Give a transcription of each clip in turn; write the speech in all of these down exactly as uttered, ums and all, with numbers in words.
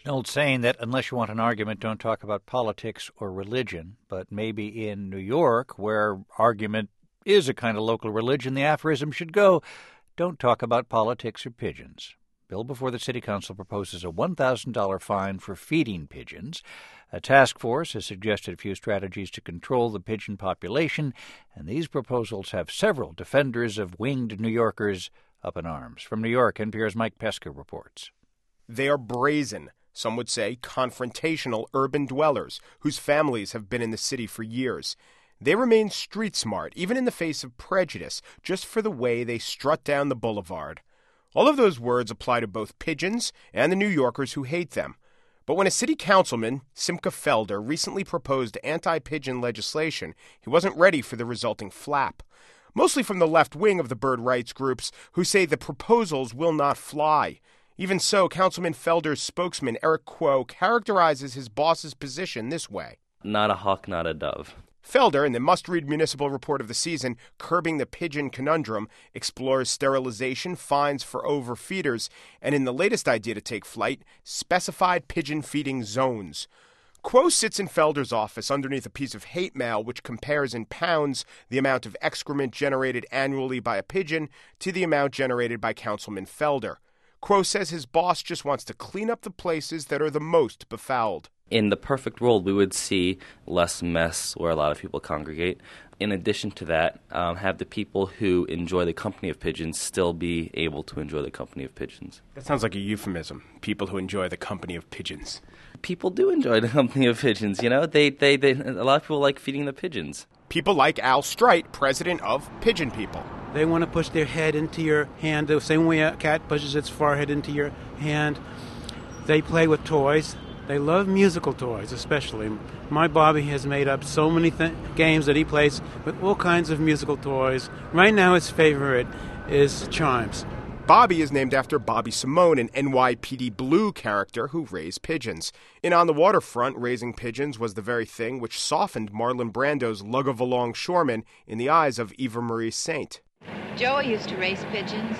An old saying that unless you want an argument, don't talk about politics or religion. But maybe in New York, where argument is a kind of local religion, the aphorism should go, don't talk about politics or pigeons. Bill before the City Council proposes a one thousand dollars fine for feeding pigeons. A task force has suggested a few strategies to control the pigeon population, and these proposals have several defenders of winged New Yorkers up in arms. From New York, N P R's Mike Pesca reports. They are brazen, some would say confrontational urban dwellers whose families have been in the city for years. They remain street smart, even in the face of prejudice, just for the way they strut down the boulevard. All of those words apply to both pigeons and the New Yorkers who hate them. But when a city councilman, Simcha Felder, recently proposed anti-pigeon legislation, he wasn't ready for the resulting flap. Mostly from the left wing of the bird rights groups who say the proposals will not fly. Even so, Councilman Felder's spokesman, Eric Kuo, characterizes his boss's position this way. Not a hawk, not a dove. Felder, in the must-read municipal report of the season, Curbing the Pigeon Conundrum, explores sterilization, fines for overfeeders, and in the latest idea to take flight, specified pigeon feeding zones. Kuo sits in Felder's office underneath a piece of hate mail which compares in pounds the amount of excrement generated annually by a pigeon to the amount generated by Councilman Felder. Kuo says his boss just wants to clean up the places that are the most befouled. In the perfect world, we would see less mess where a lot of people congregate. In addition to that, um, have the people who enjoy the company of pigeons still be able to enjoy the company of pigeons. That sounds like a euphemism, people who enjoy the company of pigeons. People do enjoy the company of pigeons, you know. They, they, they, a lot of people like feeding the pigeons. People like Al Streit, president of Pigeon People. They want to push their head into your hand the same way a cat pushes its forehead into your hand. They play with toys. They love musical toys, especially. My Bobby has made up so many th- games that he plays with all kinds of musical toys. Right now his favorite is chimes. Bobby is named after Bobby Simone, an N Y P D Blue character who raised pigeons. In On the Waterfront, raising pigeons was the very thing which softened Marlon Brando's lug of a longshoreman in the eyes of Eva Marie Saint. Joey used to raise pigeons.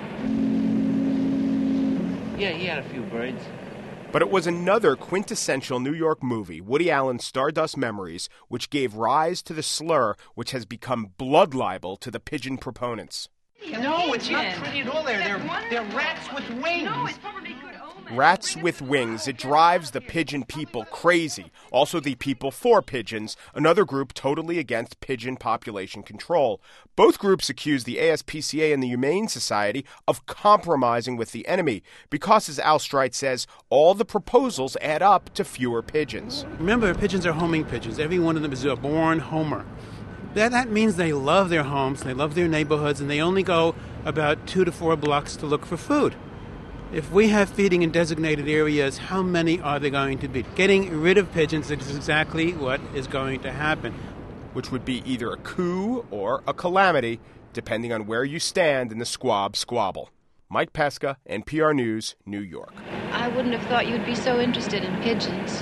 Yeah, he had a few birds. But it was another quintessential New York movie, Woody Allen's Stardust Memories, which gave rise to the slur which has become blood libel to the pigeon proponents. No, it's not pretty at all. They're, they're, they're rats with wings. No, it's probably good omen. Rats with wings. It drives the pigeon people crazy. Also the People for Pigeons, another group totally against pigeon population control. Both groups accuse the A S P C A and the Humane Society of compromising with the enemy because, as Al Streit says, all the proposals add up to fewer pigeons. Remember, pigeons are homing pigeons. Every one of them is a born homer. That, that means they love their homes, they love their neighborhoods, and they only go about two to four blocks to look for food. If we have feeding in designated areas, how many are there going to be? Getting rid of pigeons is exactly what is going to happen. Which would be either a coup or a calamity, depending on where you stand in the squab squabble. Mike Pesca, N P R News, New York. I wouldn't have thought you'd be so interested in pigeons.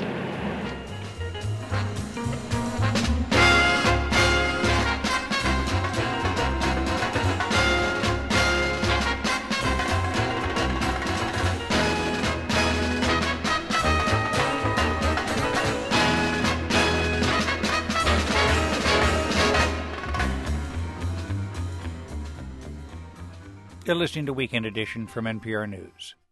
You're listening to Weekend Edition from N P R News.